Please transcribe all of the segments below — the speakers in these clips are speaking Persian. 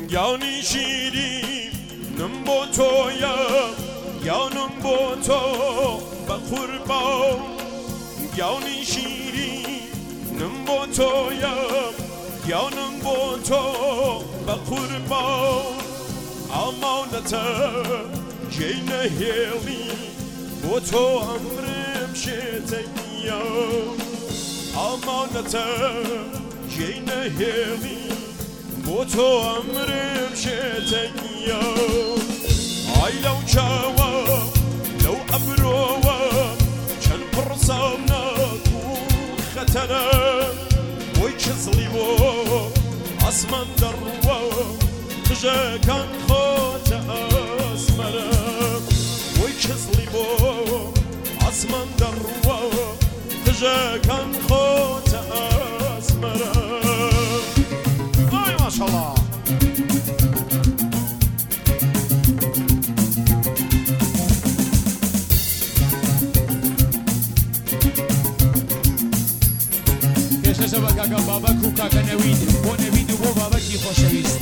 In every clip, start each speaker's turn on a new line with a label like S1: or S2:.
S1: گیانی شیری نمبو تویا یا نمبو تو بقربان گیانی شیری نمبو تویا یا نمبو تو بقربان امانتا جینه هیلی بو تو امرم شتیا امانتا جینه هیلی بو تو امرم شتیا ای لو چاوا لو ابروا چن پرسام نکو خطره وی کسلی بو اسمان دروا تجا کن خود اسمره وی کسلی بو اسمان دروا تجا کن خود اسمره آی ماشالله
S2: کشش با کاکا بابا کو کاکا نوید بو نوید و بو بابا کی خوشویست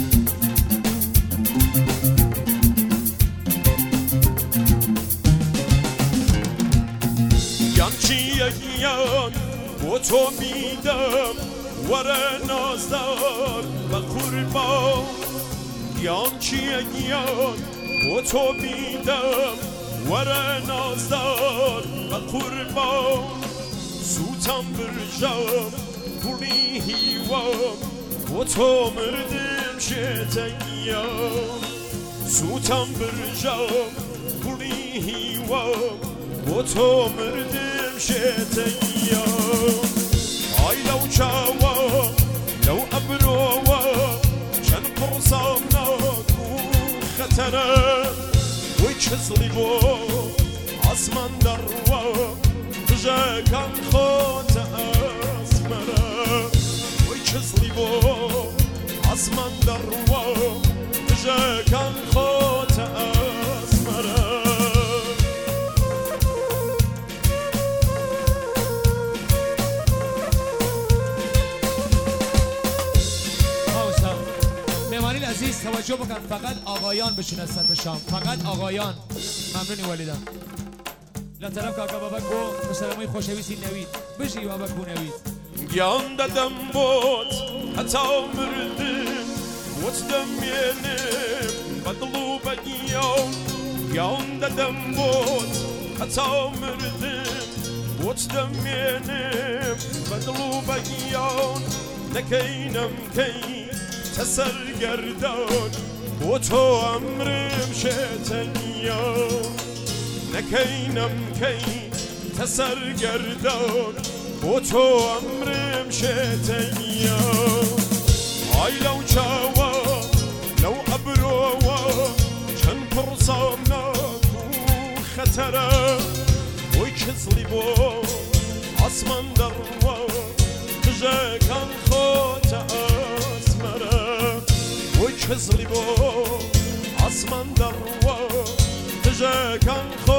S1: یان چیه گیان بو تو میدم وره نازدار و قربان یان چیه گیان بو تو میدم وره نازدار و قربان سوتم برجام بولی هیوام بو تو مردم شتیام سوتم برجام بولی هیوام بو تو مردم شتیام آی لو چاوا لو ابروا چن پرسام نکو خطره وی کسلی بو اسمان دروا تجا کن خود اسمره وی کسلی بو اسمان دروا تجا کن خود اسمره
S2: عزیز توجه بکن فقط آقایان بشون از سطح شام فقط آقایان ممنونی والیدم لطرف کاکا بابا گو مسلمای خوشویسی نوید بشی بابا گو نوید
S1: گیان دادم بود حتی مردم وچدم ینم بدلو بگیان گیان دادم بود حتی مردم وچدم ینم بدلو بگیان نکینم کی تسرگردان بو تو امرم شتیان نکینم کی تسرگردان بو تو امرم شتیان آی لو چاوا لو ابروا چن پرسام نکو خطره وی کسلی بو اسمان دروا تجا کن خود اسمره وی کسلی بو اسمان دروا تجا کن خود